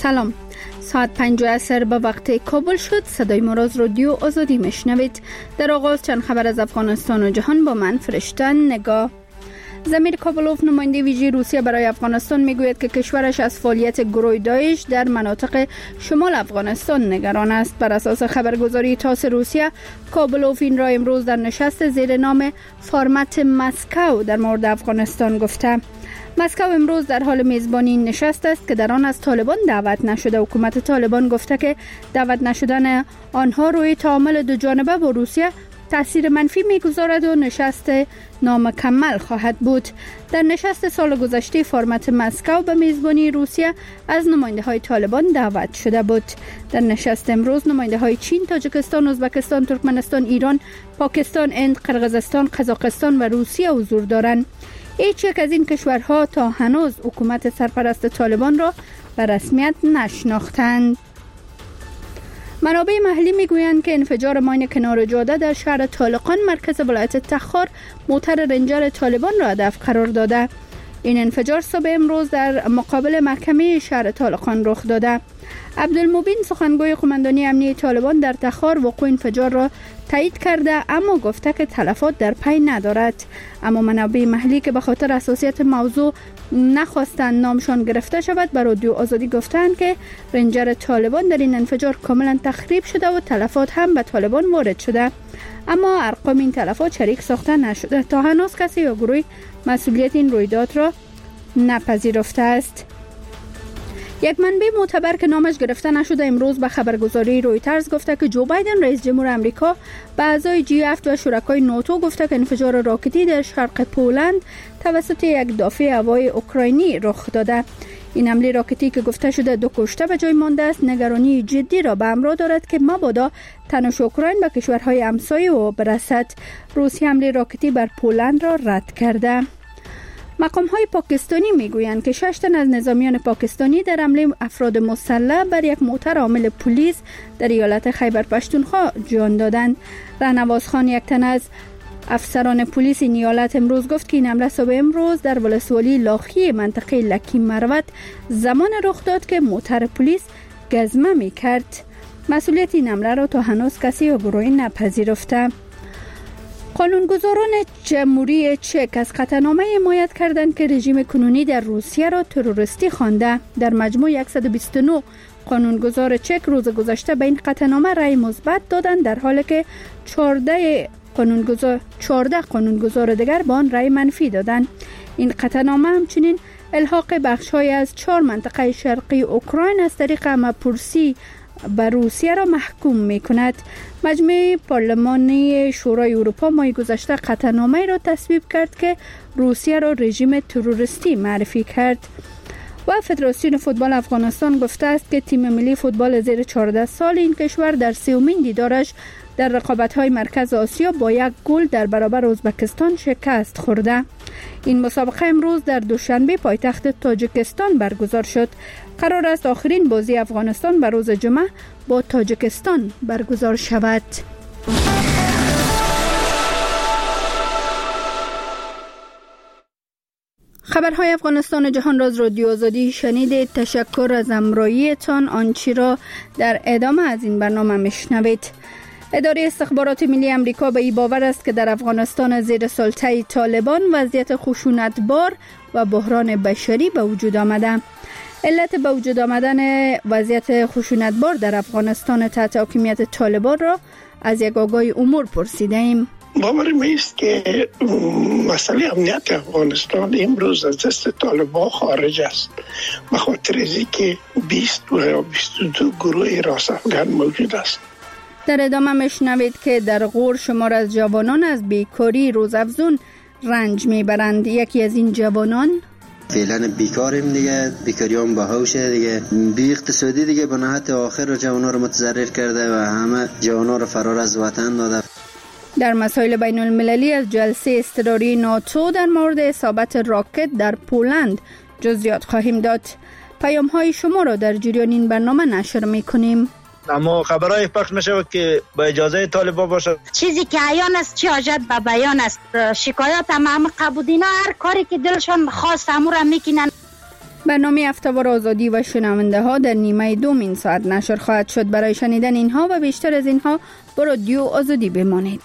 سلام. ساعت 5 عصر به وقت کابل شد. صدای ما را از رادیو آزادی میشنوید. در آغاز چند خبر از افغانستان و جهان با من فرشته نگاه. ضمیر کابلوف نماینده ویژه روسیه برای افغانستان میگوید که کشورش از فعالیت گروه داعش در مناطق شمال افغانستان نگران است. بر اساس خبرگزاری تاس روسیه، کابلوف این را امروز در نشست زیر نام فرمت مسکو در مورد افغانستان گفته. مسکو امروز در حال میزبانی این نشست است که در آن از طالبان دعوت نشده. حکومت طالبان گفته که دعوت نشدن آنها روی تعامل دو جانبه با روسیه تأثیر منفی میگذارد و نشست نامکمل خواهد بود. در نشست سال گذشته فرمت مسکو به میزبانی روسیه از نماینده های طالبان دعوت شده بود. در نشست امروز نماینده های چین، تاجیکستان، ازبکستان، ترکمنستان، ایران، پاکستان، هند، قرقیزستان، قزاقستان و روسیه حضور دارند. هیچ یک از این کشورها تا هنوز حکومت سرپرست طالبان را به رسمیت نشناختند. منابع محلی میگویند که انفجار ماین کنار جاده در شهر طالقان مرکز ولایت تخار موتر رنجر طالبان را هدف قرار داده. این انفجار صبح امروز در مقابل محکمه شهر طالقان رخ داده. عبدالمبین سخنگوی قماندانی امنیتی طالبان در تخار وقوع انفجار را تایید کرده، اما گفته که تلفات در پی ندارد. اما منابع محلی که به خاطر حساسیت موضوع نخواستند نامشان گرفته شود بر رادیو آزادی گفتند که رنجر طالبان در این انفجار کاملا تخریب شده و تلفات هم به طالبان وارد شده، اما ارقام این تلفات شریک ساخته نشده. تا هنوز کسی یا گروهی مسئولیت این رویداد را نپذیرفته است. یک منبع معتبر که نامش گرفته نشده امروز به خبرگزاری رویترز گفته که جو بایدن رئیس جمهور آمریکا به اعضای G7 و شرکای ناتو گفته که انفجار راکتی در شرق پولند توسط یک دافع هوایی اوکراینی رخ داده. این حمله راکتی که گفته شده 2 کشته به جای مانده است، نگرانی جدی را به همراه دارد که مبادا تنش اوکراین به کشورهای همسایه او برسد. روسیه حمله راکتی بر پولند را رد کرده. مقام‌های پاکستانی میگویند که 6 تن از نظامیان پاکستانی در حمله افراد مسلح بر یک موتر حامل پلیس در ایالت خیبر پختونخوا جان دادند. رهنواز خان، یک تن از افسران پلیس این ایالت، امروز گفت که این حمله صبح امروز در ولسوالی لاخی منطقه لکی مروت زمان رخ داد که موتر پلیس گزمه می‌کرد. مسئولیت این حمله را تا هنوز کسی یا گروهی نپذیرفته. قانونگذاران جمهوری چک از قطعنامه حمایت کردند که رژیم کنونی در روسیه را تروریستی خوانده. در مجموع 129 قانونگذار چک روز گذشته به این قطعنامه رأی مثبت دادند، در حالی که 14 قانونگذار دیگر به آن رأی منفی دادند. این قطعنامه همچنین الحاق بخش‌های از 4 منطقه شرقی اوکراین از طریق همه‌پرسی به روسیه را محکوم می کند. مجمع پارلمانی شورای اروپا ماه گذشته قطعنامه را تصویب کرد که روسیه را رژیم تروریستی معرفی کرد. و فدراسیون فوتبال افغانستان گفته است که تیم ملی فوتبال زیر 14 سال این کشور در 30مین دیدارش در رقابت‌های مرکز آسیا با 1 گل در برابر ازبکستان شکست خورده. این مسابقه امروز در دوشنبه پایتخت تاجیکستان برگزار شد. قرار است آخرین بازی افغانستان به روز جمعه با تاجیکستان برگزار شود. خبرهای افغانستان و جهان را از رادیو آزادی شنیدید. تشکر از همراهیتان. آنچه را در ادامه از این برنامه میشنوید. اداره استخبارات ملی آمریکا به این باور است که در افغانستان زیر سلطه طالبان وضعیت خشونتبار و بحران بشری به وجود آمده. علت به وجود آمدن وضعیت خشونتبار در افغانستان تحت حاکمیت طالبان را از یک آگاه امور پرسیده ایم. باور میست که مسئله امنیت افغانستان امروز از دست طالبان خارج است، به خاطر اینکه 20 یا 22 گروه راست افغان موجود است. در ادامه میشنوید که در غور شمار از جوانان از بیکاری روزافزون رنج میبرند. یکی از این جوانان فعلا بیکاریم دیگه، بیکاری هم باهوشه دیگه، بی اقتصادی دیگه به نهایت آخر رو جوانا رو متضرر کرده و همه جوانا رو فرار از وطن داده. در مسائل بین المللی از جلسه اضطراری ناتو در مورد اصابت راکت در پولند جزئیات خواهیم داد. پیام های شما را در جریان این برنامه نشر میکنیم. اما خبرهای پخش میشه که با اجازه طالبان باشه. چیزی که عیان است چه حاجت به بیان است. شکایات هم قبودینا هر کاری که دلشان خواست امور هم میکنن. برنامه هفته‌وار آزادی و شنونده ها در نیمه دوم این ساعت نشر خواهد شد. برای شنیدن اینها و بیشتر از اینها با رادیو آزادی بمانید.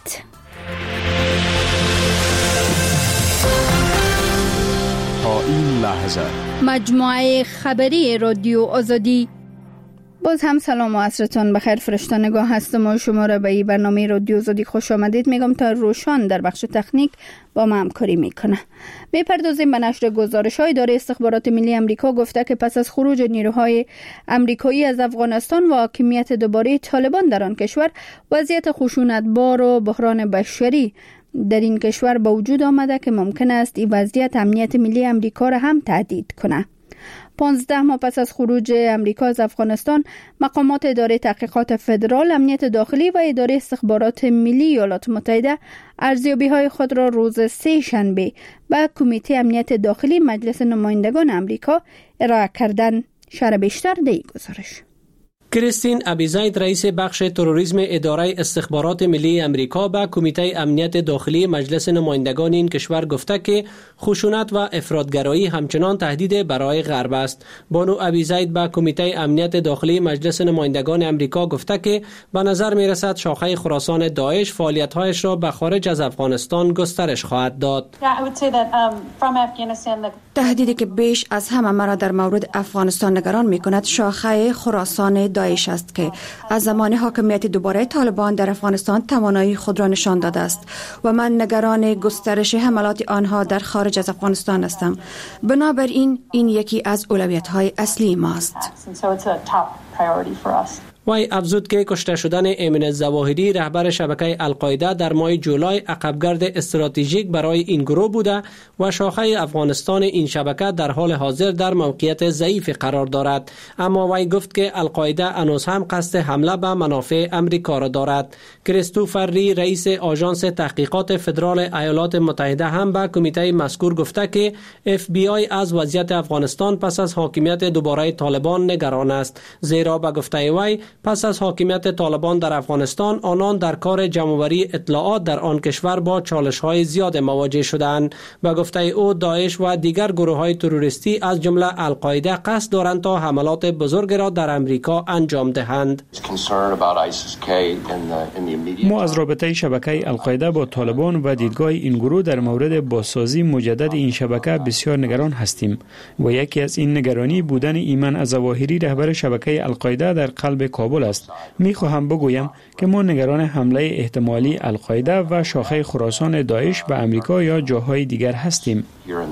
تا این لحظه مجموعه خبری رادیو آزادی. باز هم سلام و عصرتان بخیر. فرشته نگاه هستم و شما را به این برنامه رادیو آزادی خوش آمدید میگم تا روشان در بخش تکنیک با ما همکاری میکنه. میپردازیم به نشر گزارش‌های اداره استخبارات ملی امریکا گفته که پس از خروج نیروهای امریکایی از افغانستان و حاکمیت دوباره طالبان در آن کشور، وضعیت خشونت‌بار و بحران بشری در این کشور به وجود آمده که ممکن است این وضعیت امنیت ملی امریکا را هم تهدید کنه. 15 ماه پس از خروج امریکا از افغانستان، مقامات اداره تحقیقات فدرال، امنیت داخلی و اداره استخبارات ملی ایالات متحده ارزیابی‌های خود را روز 3 شنبه به کمیته امنیت داخلی مجلس نمایندگان امریکا ارائه کردند. شرح بیشتر در این گزارش. کریستین ابیزاید رئیس بخش تروریسم اداره استخبارات ملی امریکا به کمیته امنیت داخلی مجلس نمایندگان این کشور گفته که خشونت و افراطگرایی همچنان تهدید برای غرب است. بانو ابیزاید به کمیته امنیت داخلی مجلس نمایندگان امریکا گفته که به نظر می رسد شاخه خراسان داعش فعالیت‌هایش را به خارج از افغانستان گسترش خواهد داد. تهدیدی که بیش از همه مرا در مورد افغانستان نگران می کند شاخه خراسان داعش است که از زمان حاکمیت دوباره طالبان در افغانستان توانایی خود را نشان داده است و من نگران گسترش حملات آنها در خارج از افغانستان هستم. بنابراین این یکی از اولویت‌های اصلی ماست. وی افزود که کشته شدن ایمن الظواهری رهبر شبکه القاعده در ماه جولای عقبگرد استراتژیک برای این گروه بوده و شاخه افغانستان این شبکه در حال حاضر در موقعیت ضعیف قرار دارد. اما وی گفت که القاعده هنوز هم قصد حمله به منافع امریکا را دارد. کریستوفر ری رئیس آژانس تحقیقات فدرال ایالات متحده هم به کمیته مذکور گفته که FBI از وضعیت افغانستان پس از حاکمیت دوباره طالبان نگران است، زیرا به گفته وی پس از حاکمیت طالبان در افغانستان آنان در کار جمع‌آوری اطلاعات در آن کشور با چالش‌های زیاد مواجه شدند. به گفته او داعش و دیگر گروه‌های تروریستی از جمله القاعده قصد دارند تا حملات بزرگ را در امریکا انجام دهند. ما از رابطه شبکه القاعده با طالبان و دیدگاه این گروه در مورد بازسازی مجدد این شبکه بسیار نگران هستیم و یکی از این نگرانی بودن ایمن الظواهری رهبر شبکه القاعده در قلب کابل است. میخواهم بگویم که ما نگران حمله احتمالی القاعده و شاخه خراسان داعش به امریکا یا جاهای دیگر هستیم.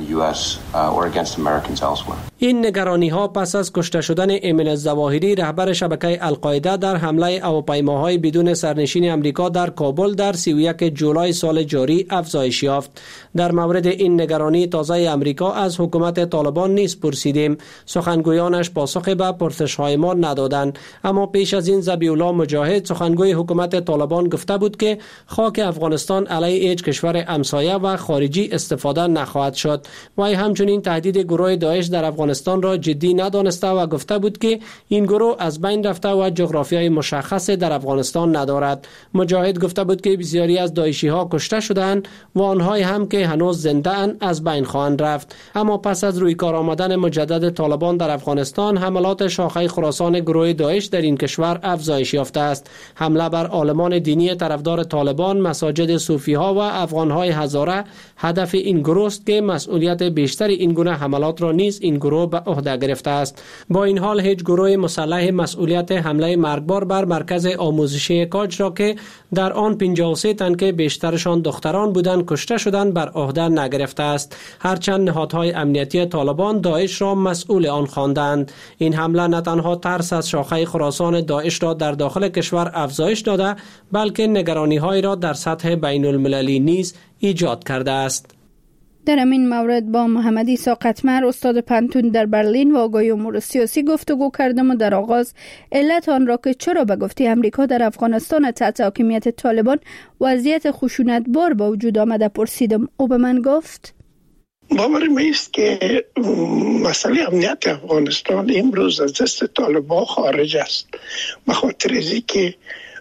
این نگرانی ها پس از کشته شدن ایمن الظواهری رهبر شبکه القاعده در حمله هواپیماهای بدون سرنشین امریکا در کابل در 31 جولای سال جاری افزایش یافت. در مورد این نگرانی تازه امریکا از حکومت طالبان نیز پرسیدیم. سخنگویانش پاسخ به پرسش‌های ما ندادند. اما پیش از این ذبیح الله مجاهد سخنگوی حکومت طالبان گفته بود که خاک افغانستان علیه هیچ کشور همسایه و خارجی استفاده نخواهد شد. وی همچنین تهدید گروه داعش در افغانستان را جدی ندانسته و گفته بود که این گروه از بین رفته و جغرافیای مشخص در افغانستان ندارد. مجاهد گفته بود که بسیاری از داعشی ها کشته شدند و آنهایی هم که هنوز زنده اند از بین خواهند رفت. اما پس از روی کار آمدن مجدد طالبان در افغانستان، حملات شاخه خراسان گروه داعش در این کشور افزایش یافته است. حمله بر عالمان دینی طرفدار طالبان، مساجد صوفی ها و افغان های هزاره هدف این گروه است که مسئولیت بیشتر این گونه حملات را نیز این گروه به عهده گرفته است. با این حال هیچ گروه مسلح مسئولیت حمله مرگبار بر مرکز آموزشی کاج را که در آن 53 تن که بیشترشان دختران بودند کشته شدند بر عهده نگرفته است. هرچند نهادهای امنیتی طالبان داعش را مسئول آن خواندند. این حمله نه تنها ترس از شاخه خراسان داعش را در داخل کشور افزایش داده، بلکه نگرانی‌های را در سطح بین المللی نیز ایجاد کرده است. در این مورد با محمد عیسی قطمر استاد پنتون در برلین و آگاهی امور سیاسی گفتگو کردم و در آغاز علت آن را که چرا به گفته امریکا در افغانستان تحت حاکمیت طالبان وضعیت خشونت‌بار با وجود آمده پرسیدم. او به من گفت باور میست که مسئله امنیت افغانستان امروز از دست طالبان خارج است، به خاطر اینکه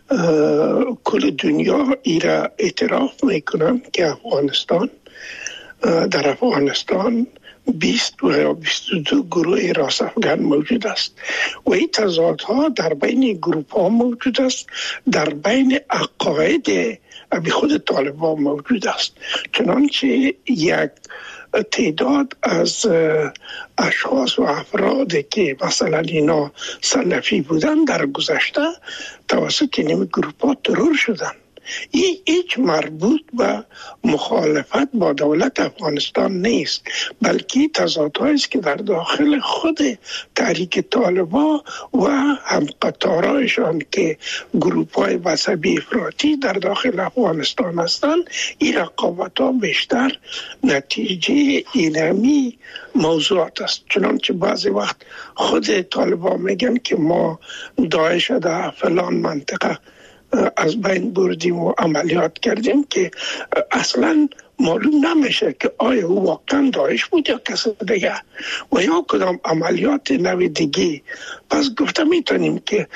کل دنیا ایرا اعتراف میکنن که در افغانستان 20 و یا 22 گروه راست افغان موجود است و این تضادها در بین گروپ ها موجود است، در بین عقاید ابی خود طالبان موجود است. چنانچه یک تعداد از اشخاص و افرادی که مثلا اینا سلفی بودن در گذشته توسط این گروپ ها ترور شدن. این هیچ مربوط به مخالفت با دولت افغانستان نیست، بلکه تضادهایی است که در داخل خود تحریک طالبان و همقطارایشان که گروپ‌های مذهبی افراطی در داخل افغانستان هستند، این رقابت‌ها بیشتر نتیجه اینمی موضوعات است. چنانچه بعضی وقت خود طالبان میگن که ما داعش در فلان منطقه از بین بردیم و عملیات کردیم که اصلا معلوم نمیشه که آیا او واقعا داعش بود یا کسی دیگه و یا کدام عملیات نوع دیگه. پس گفته میتونیم که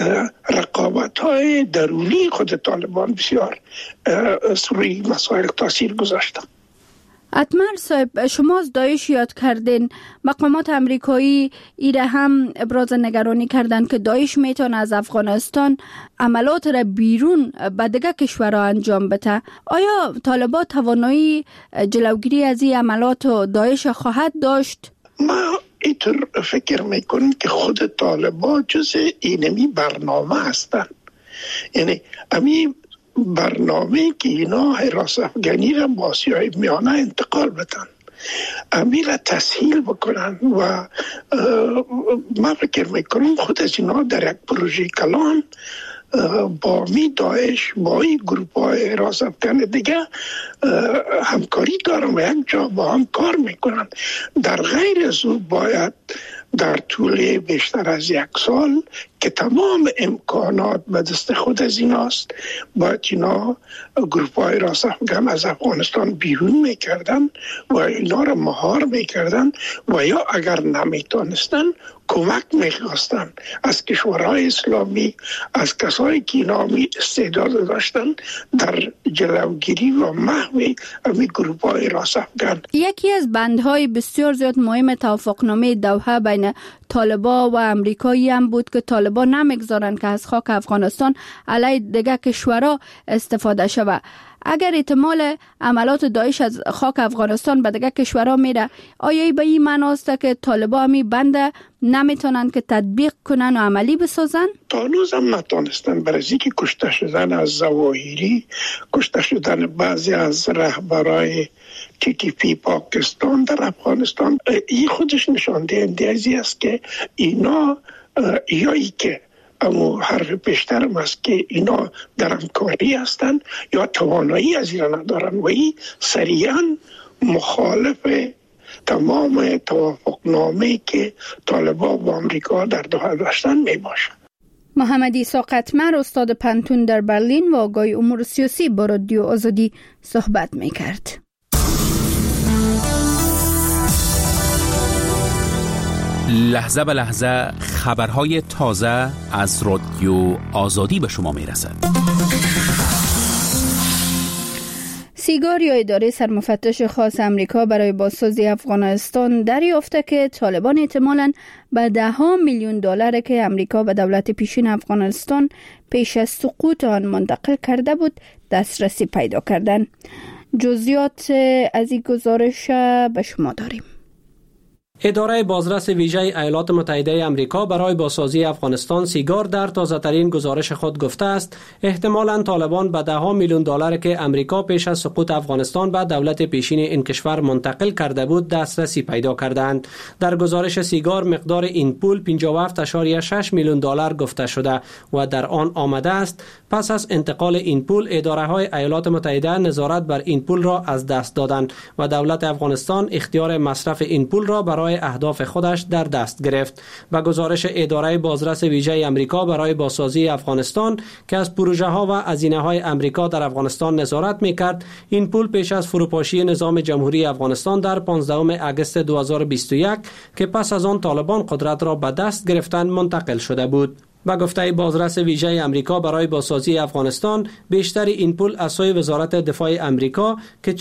رقابت‌های درونی خود طالبان بسیار روی مسائل تاثیر گذاشته. اتمر صاحب، شما از داعش یاد کردین، مقامات امریکایی ایره هم ابراز نگرانی کردن که داعش میتونه از افغانستان عملات را بیرون به دیگه کشورها انجام بده. آیا طالبان توانایی جلوگیری از این عملات داعش خواهد داشت؟ ما اینطور فکر میکنم که خود طالبان جز اینمی برنامه هستن، یعنی امی برنامه که اینا حراس افغانی را با آسیای میانه انتقال بدن، امیل تسهیل بکنن و من فکر میکنم خود از اینا در یک پروژه کلان با می داعش با این گروپ های حراس افغان دیگه همکاری دارن و یک جا با هم کار میکنن. در غیر از او باید در طول بیشتر از یک سال که تمام امکانات به دست خود از ایناست، باید اینا گروپ های راست افغان از افغانستان بیرون میکردن و اینا را مهار میکردن و یا اگر نمیتونستن کمک میخواستن از کشورهای اسلامی، از کسایی که اینا استعداد داشتن در جلوگیری و محو امی گروپ های راست افغان. یکی از بندهای بسیار زیاد مهم توافقنامه دوحه بین طالبان و امریکایی هم بود که طالبان نمیگذارن که از خاک افغانستان علیه دیگه کشورها استفاده شود. اگر احتمال عملات داعش از خاک افغانستان به دیگه کشورها میره، آیا به این معنی است که طالبان همی بنده نمیتونن که تطبیق کنن و عملی بسازن؟ تا هنوز هم نتونستن، برای اینکه کشته شدن از ظواهری، کشته شدن بعضی از رهبرای TTP پاکستان در افغانستان، این خودش نشان دهنده ازی است که اینا یا ای که اما حرف بیشترم است که اینا در همکاری هستن یا توانایی از اینا ندارن و این سریعا مخالف تمام توافقنامه که طالبان با امریکا در دوحه داشتن می باشد. محمد عیسی قطمر، استاد پنتون در برلین و آگاه امور سیاسی با رادیو آزادی صحبت می کرد. لحظه به لحظه خبرهای تازه از رادیو آزادی به شما می رسد. سیگار یا اداره سرمفتش خاص امریکا برای بازسازی افغانستان دریافته که طالبان احتمالاً به $10 میلیون که امریکا به دولت پیشین افغانستان پیش از سقوط آن منتقل کرده بود دسترسی پیدا کردند. جزئیات از این گزارش به شما داریم. اداره بازرس ویژه ایالات متحده آمریکا برای بازسازی افغانستان سیگار در تازه‌ترین گزارش خود گفته است احتمالاً طالبان به $10 میلیون که امریکا پیش از سقوط افغانستان به دولت پیشین این کشور منتقل کرده بود دسترسی پیدا کردند. در گزارش سیگار مقدار این پول $57.6 میلیون گفته شده و در آن آمده است پس از انتقال این پول اداره‌های ایالات متحده نظارت بر این پول را از دست دادند و دولت افغانستان اختیار مصرف این پول را برای اهداف خودش در دست گرفت. و گزارش اداره بازرس ویژه آمریکا برای بازسازی افغانستان که از پروژه ها و هزینه های آمریکا در افغانستان نظارت میکرد، این پول پیش از فروپاشی نظام جمهوری افغانستان در 15 اگست 2021 که پس از آن طالبان قدرت را به دست گرفتند منتقل شده بود. با گفته بازرس ویژه امریکا برای بازسازی افغانستان، بیشتر این پول از سوی وزارت دفاع امریکا که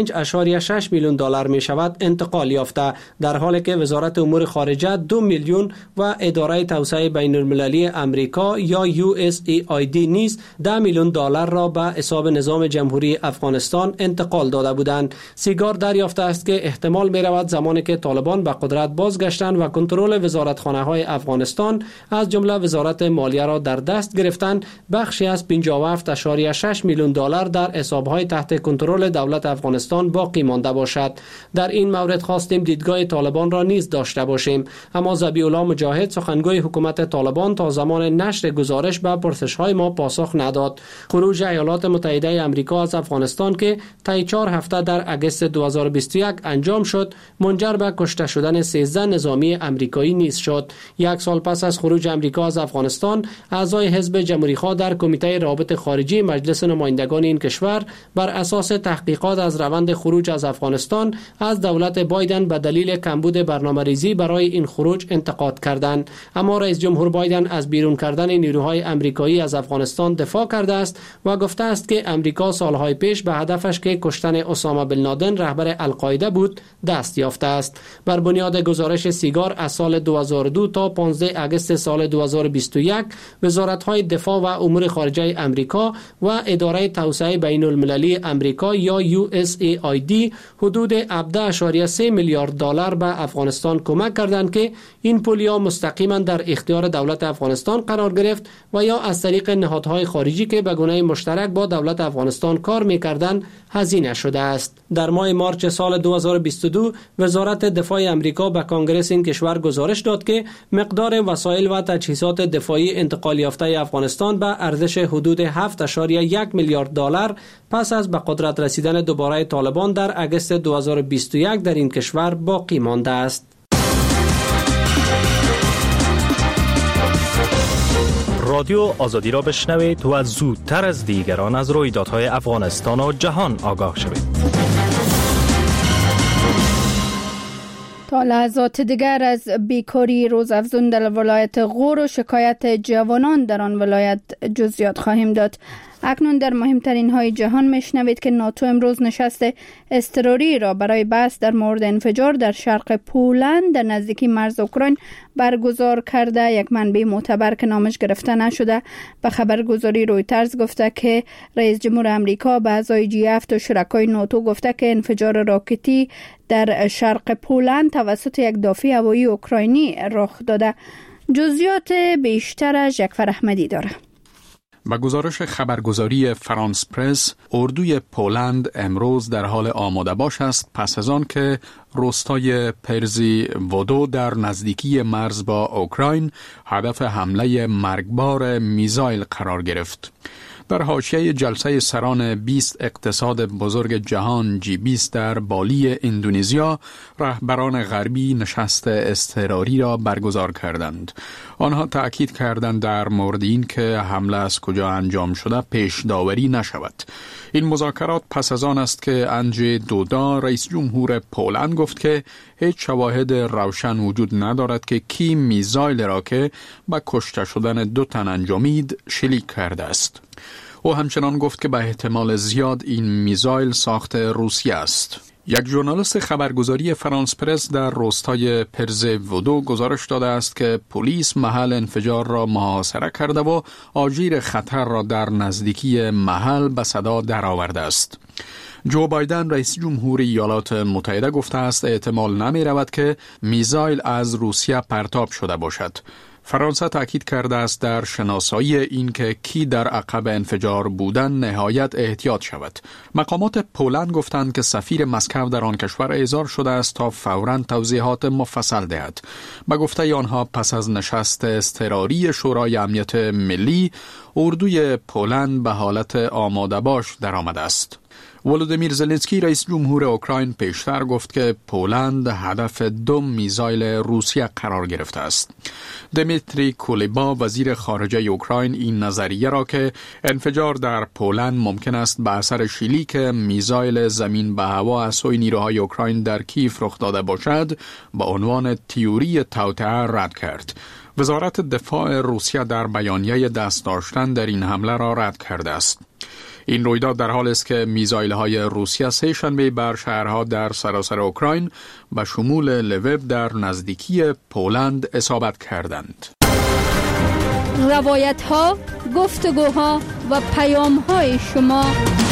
45.6 میلیون دلار می شود انتقال یافته، در حالی که وزارت امور خارجه 2 میلیون و اداره توسعه بین المللی امریکا یا USAID نیز 10 میلیون دلار را به حساب نظام جمهوری افغانستان انتقال داده بودند. سیگار دریافته است که احتمال می رود زمانی که طالبان به قدرت بازگشتند و کنترل وزارتخانه های افغانستان از جمله وزارت مالیه را در دست گرفتند، بخشی از 57.6 میلیون دلار در حساب‌های تحت کنترل دولت افغانستان باقی مانده باشد. در این مورد خواستیم دیدگاه طالبان را نیز داشته باشیم، اما ذبیح الله مجاهد سخنگوی حکومت طالبان تا زمان نشر گزارش به پرسش‌های ما پاسخ نداد. خروج ایالات متحده آمریکا از افغانستان که طی 4 هفته در اگست 2021 انجام شد، منجر به کشته شدن 13 نظامی آمریکایی نیز شد. یک سال پس از خروج آمریکا از افغانستان، اعضای حزب جمهوری‌خواه در کمیته روابط خارجی مجلس نمایندگان این کشور بر اساس تحقیقات از روند خروج از افغانستان از دولت بایدن به دلیل کمبود برنامه‌ریزی برای این خروج انتقاد کردند. اما رئیس جمهور بایدن از بیرون کردن نیروهای آمریکایی از افغانستان دفاع کرده است و گفته است که آمریکا سالهای پیش به هدفش که کشتن اسامه بن لادن رهبر القاعده بود دست یافته است. بر بنیاد گزارش سیگار از سال 2002 تا 15 اگست سال 2021 وزارت‌های دفاع و امور خارجه امریکا و اداره توسعه بین المللی امریکا یا USAID حدود 17.3 میلیارد دلار به افغانستان کمک کردند که این پول یا مستقیما در اختیار دولت افغانستان قرار گرفت و یا از طریق نهادهای خارجی که به گونه مشترک با دولت افغانستان کار می‌کردند هزینه شده است. در ماه مارچ سال 2022 وزارت دفاع امریکا به کانگرس این کشور گزارش داد که مقدار وسایل و تجهیزات دفاعی انتقال یافته افغانستان به ارزش حدود 7.1 میلیارد دلار پس از به قدرت رسیدن دوباره طالبان در اگست 2021 در این کشور باقی مانده است. رادیو آزادی را بشنوید و زودتر از دیگران از رویدادهای افغانستان و جهان آگاه شوید. تا لحظات دیگر از بیکاری روزافزون در ولایت غور و شکایت جوانان در آن ولایت جزئیات خواهیم داد. اکنون در مهمترین های جهان میشنوید که ناتو امروز نشست اضطراری را برای بحث در مورد انفجار در شرق پولند در نزدیکی مرز اوکراین برگزار کرده. یک منبع معتبر که نامش گرفته نشده به خبرگزاری رویترز گفته که رئیس جمهور امریکا به اعضای G7 و شرکای ناتو گفته که انفجار راکتی در شرق پولند توسط یک دافع هوایی اوکراینی رخ داده. جزئیات بیشتر جعفر احمدی داره. با گزارش خبرگزاری فرانس پرس، اردوی پولند امروز در حال آماده باش است پس از آن که روستای پرزی ودو در نزدیکی مرز با اوکراین هدف حمله مرگبار میزایل قرار گرفت. در حاشیه جلسه سران 20 اقتصاد بزرگ جهان G20 در بالی اندونزیا، رهبران غربی نشست اضطراری را برگزار کردند. آنها تأکید کردند در مورد این که حمله از کجا انجام شده پیش داوری نشود. این مذاکرات پس از آن است که اندژی دودا رئیس جمهور پولند گفت که هیچ شواهد روشن وجود ندارد که کی میزایل را که به کشته شدن 2 تن انجامید شلیک کرده است. او همچنان گفت که به احتمال زیاد این میزایل ساخت روسیه است. یک ژورنالیست خبرگزاری فرانس پرس در روستای پرز ودو گزارش داده است که پلیس محل انفجار را محاصره کرده و آژیر خطر را در نزدیکی محل به صدا درآورده است. جو بایدن رئیس جمهور ایالات متحده گفته است احتمال نمی رود که میزایل از روسیه پرتاب شده باشد. فرانسه تاکید کرده است در شناسایی این که کی در عقب انفجار بودن نهایت احتیاط شود. مقامات پولند گفتند که سفیر مسکو در آن کشور احضار شده است تا فوراً توضیحات مفصل دهد. به گفته آنها پس از نشست اضطراری شورای امنیت ملی، اردوی پولند به حالت آماده باش درآمده است. ولودیمیر زلنسکی رئیس جمهور اوکراین پیشتر گفت که پولند هدف 2 میزایل روسیه قرار گرفته است. دمیتری کولیبا وزیر خارجه اوکراین این نظریه را که انفجار در پولند ممکن است به اثر شلیک میزایل زمین به هوا از سوی نیروهای اوکراین در کیف رخ داده باشد به عنوان تئوری توطئه رد کرد. وزارت دفاع روسیه در بیانیه دست داشتن در این حمله را رد کرده است. این رویداد در حال است که میزایل‌های روسیه سه شنبه بر شهرها در سراسر اوکراین به شمول لویو در نزدیکی پولند اصابت کردند. روایت‌ها، گفتگوها و پیام‌های شما،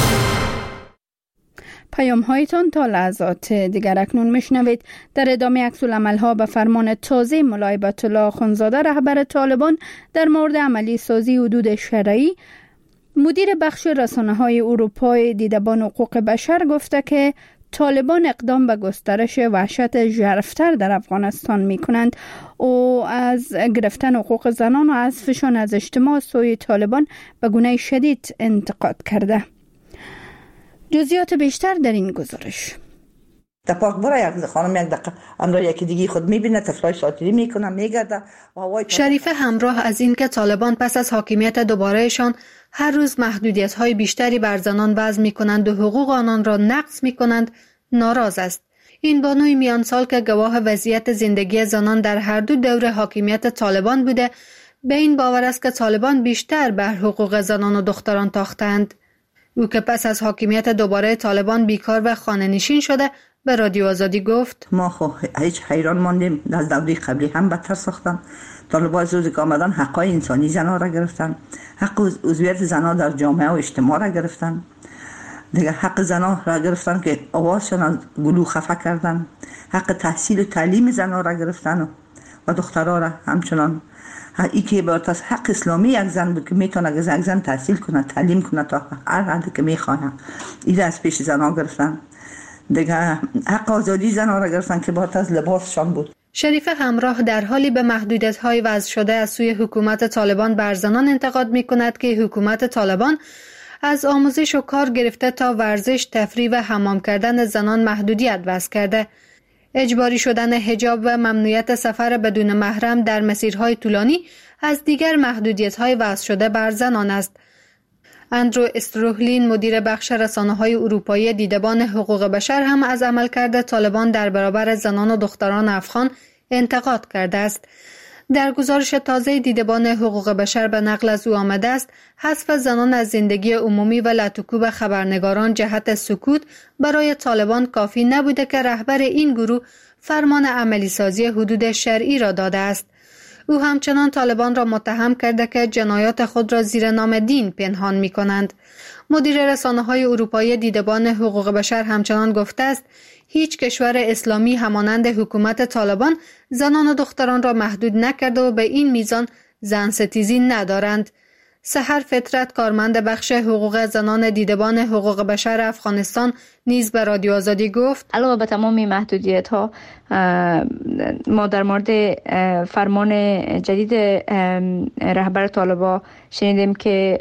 پیام‌هایتان تا لحظات دیگر اکنون میشنوید. در ادامه عکس‌العمل‌ها به فرمان تازه مولای هیبت الله آخونزاده رهبر طالبان در مورد عملی سازی حدود شرعی، مدیر بخش رسانه‌های اروپای دیدبان حقوق بشر گفته که طالبان اقدام به گسترش وحشت ژرف‌تر در افغانستان می‌کنند و از گرفتن حقوق زنان و حذفشان از اجتماع سوی طالبان به گونه شدید انتقاد کرده. جزئیات بیشتر در این گزارش. در پارک برای یک خانم یک دقیقه همراه یکی دیگه خود میبینه، طفلای ساتیری میکنه، میگرده. شریفه همراه از این که طالبان پس از حاکمیت دوبارهشان هر روز محدودیت‌های بیشتری بر زنان وضع می‌کنند و حقوق آنان را نقض می‌کنند ناراض است. این بانوی میان سال که گواه وضعیت زندگی زنان در هر دو دور حاکمیت طالبان بوده، به این باور است که طالبان بیشتر بر حقوق زنان و دختران تاختند. او که پس از حاکمیت دوباره طالبان بیکار و خانه نشین شده به رادیو آزادی گفت: ما هیچ حیران ماندیم، از دوره قبلی هم بدتر ساختن. طالبان از روزی که آمدن حقای انسانی زنها را گرفتن، حق عضویت زنها در جامعه و اجتماع را گرفتن، دیگه حق زنها را گرفتن که آوازشان از گلو خفه کردن، حق تحصیل و تعلیم زنها را گرفتن و دخترها را همچنان. ای که عبارت از حق اسلامی یک زن بود که میتونه یک زن تحصیل کنه، تعلیم کنه تا هر حدی که میخواد، این از پیش زنها گرفتن. دیگه حق آزادی زنها را گرفتن که عبارت از لباسشان بود. شریفه همراه در حالی به محدودیت‌های وضع شده از سوی حکومت طالبان بر زنان انتقاد می‌کند که حکومت طالبان از آموزش و کار گرفته تا ورزش، تفریح و حمام کردن زنان محدودیت وضع کرده. اجباری شدن حجاب و ممنوعیت سفر بدون محرم در مسیرهای طولانی از دیگر محدودیت‌های وضع شده بر زنان است. اندرو استروهلین مدیر بخش رسانه‌های اروپایی دیدبان حقوق بشر هم از عملکرد طالبان در برابر زنان و دختران افغان انتقاد کرده است. در گزارش تازه دیدبان حقوق بشر به نقل از او آمده است حذف زنان از زندگی عمومی و لطوکوب خبرنگاران جهت سکوت برای طالبان کافی نبوده که رهبر این گروه فرمان عملی سازی حدود شرعی را داده است. او همچنان طالبان را متهم کرده که جنایات خود را زیر نام دین پنهان می کنند. مدیر رسانه‌های اروپایی دیدبان حقوق بشر همچنان گفته است هیچ کشور اسلامی همانند حکومت طالبان زنان و دختران را محدود نکرده و به این میزان زن ستیزی ندارند. سحر فطرت کارمند بخش حقوق زنان دیدبان حقوق بشر افغانستان نیز به رادیو آزادی گفت: علاوه بر تمامی محدودیت ها ما در مورد فرمان جدید رهبر طالبان شنیدیم که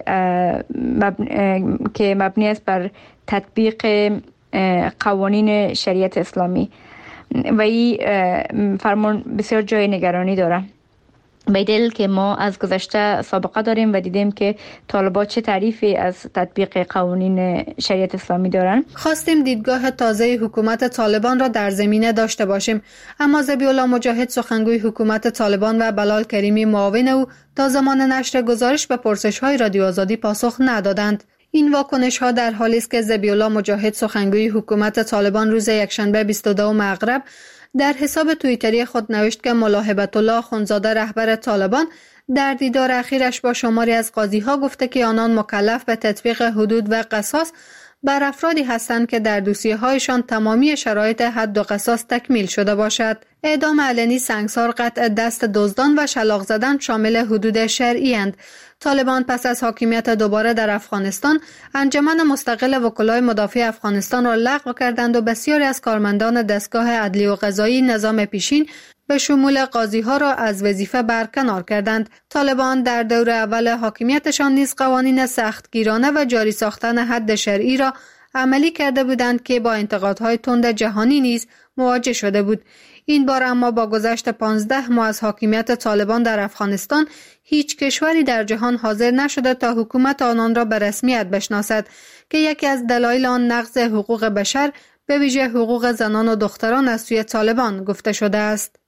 مبنی است بر تطبیق قوانین شریعت اسلامی و این فرمان بسیار جای نگرانی داره. به دلیل که ما از گذشته سابقه داریم و دیدیم که طالبان چه تعریفی از تطبیق قوانین شریعت اسلامی دارن. خواستیم دیدگاه تازه حکومت طالبان را در زمینه داشته باشیم، اما ذبیح الله مجاهد سخنگوی حکومت طالبان و بلال کریمی معاون او تا زمان نشر گزارش به پرسش‌های رادیو آزادی پاسخ ندادند. این واکنش‌ها در حالی است که ذبیح الله مجاهد سخنگوی حکومت طالبان روز یکشنبه 22 مغرب در حساب توییتری خود نوشت که ملا هیبت الله آخونزاده رهبر طالبان در دیدار اخیرش با شماری از قاضی‌ها گفته که آنان مکلف به تطبیق حدود و قصاص بر افرادی هستند که در دوسیه‌هایشان تمامی شرایط حد و قصاص تکمیل شده باشد. اعدام علنی، سنگسار، قطع دست دزدان و شلاق زدن شامل حدود شرعی اند. طالبان پس از حاکمیت دوباره در افغانستان انجمن مستقل وکلای مدافع افغانستان را لغو کردند و بسیاری از کارمندان دستگاه عدلی و قضایی نظام پیشین به شمول قاضی‌ها را از وظیفه برکنار کردند. طالبان در دور اول حاکمیتشان نیز قوانین سختگیرانه و جاری ساختن حد شرعی را عملی کرده بودند که با انتقادهای تند جهانی نیز مواجه شده بود. این بار اما با گذشت 15 ماه از حاکمیت طالبان در افغانستان هیچ کشوری در جهان حاضر نشده تا حکومت آنان را به رسمیت بشناسد که یکی از دلایل آن نقض حقوق بشر به ویژه حقوق زنان و دختران از سوی طالبان گفته شده است.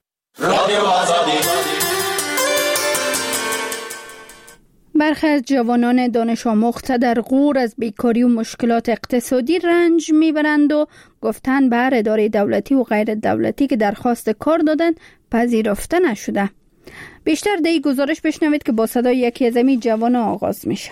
برخی از جوانان دانش آموخته در غور از بیکاری و مشکلات اقتصادی رنج میبرند و گفتن بر اداره دولتی و غیر دولتی که درخواست کار دادند پذیرفته نشده. بیشتر در این گزارش بشنوید که با صدای یکی از این جوانان آغاز میشه.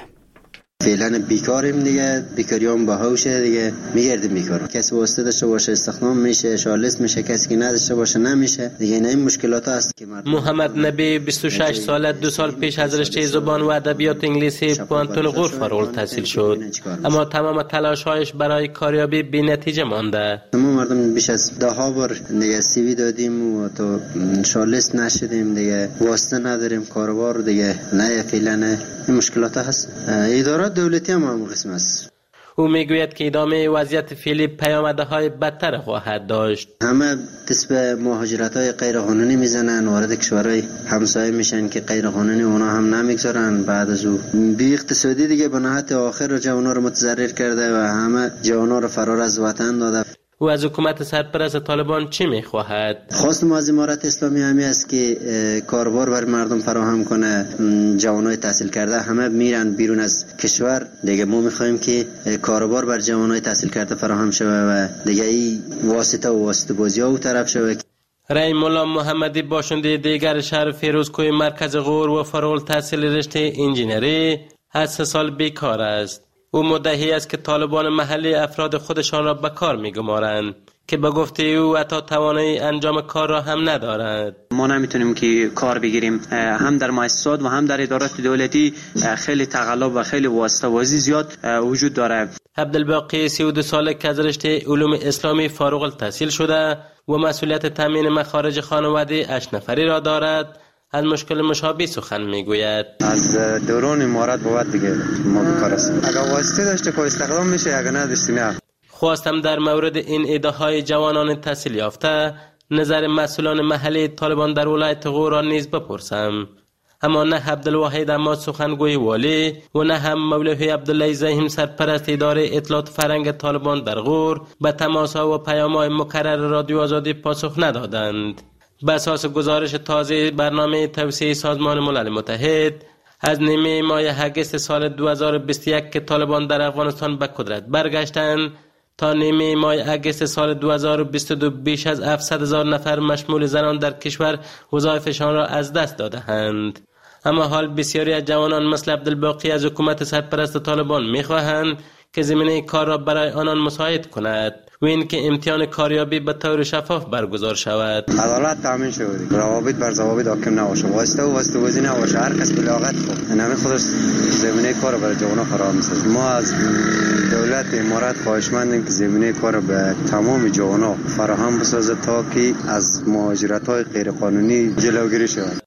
فعلا بیکاریم دیگه، بیکاریام باهوشه دیگه، میگردیم بیکار. کسی واسطه داشته باشه استخدام میشه، شالس میشه، کسی که نداشته باشه نمیشه دیگه. این مشکلات هست که محمد نبی 26 ساله 2 سال پیش از رشته زبان و ادبیات انگلیسی پانتون غور فارغ التحصیل شد، اما تمام تلاش‌هایش برای کاریابی بی‌نتیجه مانده. ما مردم بیش از 10 بار دیگه سی وی دادیم و تو شالس نشدیم دیگه، واسطه نداریم کاروبار دیگه. نه فعلا این مشکلات هست. اداره دولتی هم قسم است. او میگوید که ادامه وضعیت فعلی پیامدهای بدتر خواهد داشت. همه دست به مهاجرت‌های غیر قانونی میزنن، وارد کشورهای همسایه میشن که غیر قانونی اونا هم نمیگذارن. بعد از او بی اقتصادی دیگه به نهایت آخر جوانا رو متضرر کرده و همه جوانا رو فرار از وطن داده. او از حکومت سرپرست طالبان چی میخواهد؟ خواست ما از امارت اسلامی همی است که کاربار بر مردم فراهم کنه. جوانای تحصیل کرده همه میرن بیرون از کشور دیگه. ما میخوایم که کاربار بر جوانای تحصیل کرده فراهم شوه و دیگه این واسطه بازی ها او طرف شوه. رحیم الله محمدی باشنده دیگر شهر فیروزکوه مرکز غور و فارغ التحصیل رشته انجینری از 3 سال بیکار است. او مدعی است که طالبان محلی افراد خودشان را به کار می‌گمارند که به گفته او حتی توانایی انجام کار را هم ندارند. ما نمیتونیم که کار بگیریم. هم در مؤسسات و هم در ادارات دولتی خیلی تقلب و خیلی واسطه بازی زیاد وجود داره. عبدالباقی 32 ساله که از رشته علوم اسلامی فارغ التحصیل شده و مسئولیت تامین مخارج خانواده 8 نفری را دارد، از مشکل مشابه سخن میگوید. از دوران امارات بود دیگه ما بیکار هستیم. اگر واسطه داشته که استخدام میشه، اگر نداشتی نه. خواستم در مورد این ایده‌های جوانان تحصیل یافته نظر مسئولان محلی طالبان در ولایت غور را نیز بپرسم، اما نه عبدالواحد عماد سخنگوی والی و نه هم مولوی عبدالله زهیم سرپرست اداره اطلاعات فرهنگ طالبان در غور به تماس‌ها و پیام‌های مکرر رادیو آزادی پاسخ ندادند. به اساس گزارش تازه برنامه توسعه سازمان ملل متحد از نیمه ماه اگست سال 2021 که طالبان در افغانستان به قدرت برگشتند تا نیمه ماه اگست سال 2022 بیش از 700,000 نفر مشمول زنان در کشور وظایفشان را از دست داده‌اند. اما حال بسیاری از جوانان مثل عبدالباقی از حکومت سرپرست طالبان می‌خواهند که زمینه کار را برای آنان مساعد کند و این که امتحان کاریابی به طور شفاف برگزار شود. عدالت تامین شود، روابط بر ضوابط حاکم نباشه، واسطه بازی نباشه، هر کس بلاغت کنه. همین خودش زمینه کار برای جوانان فراهم می‌سازد. ما از دولت امارات خواهشمندیم که زمینه کار به تمام جوانان فراهم بسازد تا که از مهاجرت‌های غیر قانونی جلوگیری شود.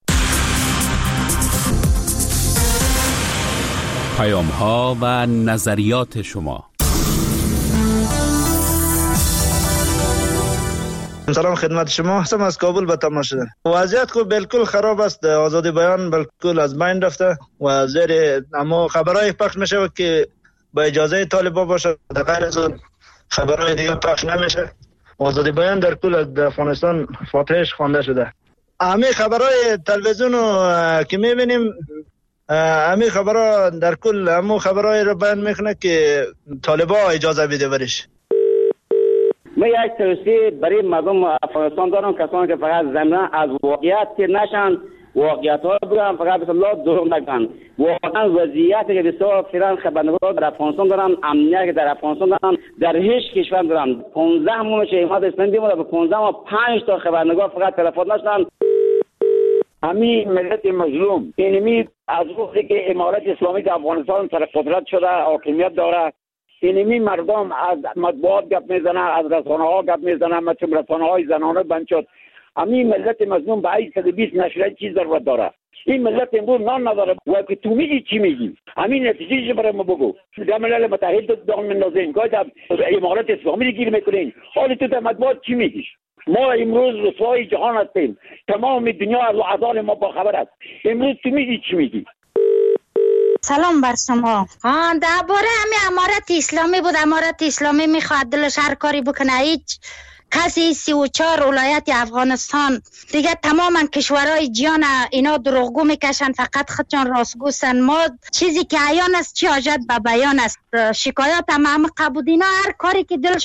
پیام‌ها و نظریات شما. سلام خدمت شما، هستم از کابل به تماس شدن. وضعیت کو بالکل خراب است، آزادی بیان بالکل از بین رفته و زیر اما خبرای پخش میشه که با اجازه طالبان باشه، در غیر از خبرای دیگه پخش نمیشه. آزادی بیان در کل از افغانستان فاتحش خوانده شده. همه خبرای تلویزیون که میبینیم، همه خبرها در کل همه خبرهای رو بیان میکنه که طالبان اجازه بده برش. من یک توصیه برای مردم افغانستان دارم، کسانی که فقط ضمن از واقعیت نشن، واقعیت ها بگن، فقط بسم الله دروغ نگن. واقعا وضعیتی که بسیار فعلا خبرنگار در افغانستان دارن، امنیتی که در افغانستان دارن، در هیچ کشور دارن. 15 ماه میشه امارت اسلامی بیمونه، به 15 ماه 5 تا خبرنگار فقط تلفن نشدن. همین ملت مظلوم اینمی از وقتی که امارت اسلامی در افغانستان سر قدرت شده، حاکمیت داره، اینمی مردم از مطبوعات گپ میزنن، از رسانه‌ها گپ میزنن، مثل رسانه‌های زنانه بند شد. همین ملت مظلوم به 120 نشریه چیز ضرورت داره. این ملت امروز نان نداره و که تو میگی چی میگی؟ همین نتیجهش برای ما بگو. در ملل متحد دام مندازین که در امارات اسلامی رو گیر میکنین. حالا تو در مطبوعات چی میگی؟ ما امروز رسوای جهان هستیم. تمام دنیا از اعضای ما با خبر است. امروز تو میگی چی میگی؟ سلام بر شما. درباره همین امارت اسلامی بود. امارت اسلامی میخواد دلش هر کاری بکنه. هیچ کسی 34 ولایت افغانستان دیگه تماما کشورهای جهان اینا دروغگو میکشن، فقط خودشان راستگوستن. ما چیزی که عیان است چی حاجت به بیان است. شکایت هم قبول اینا هر کاری که دلش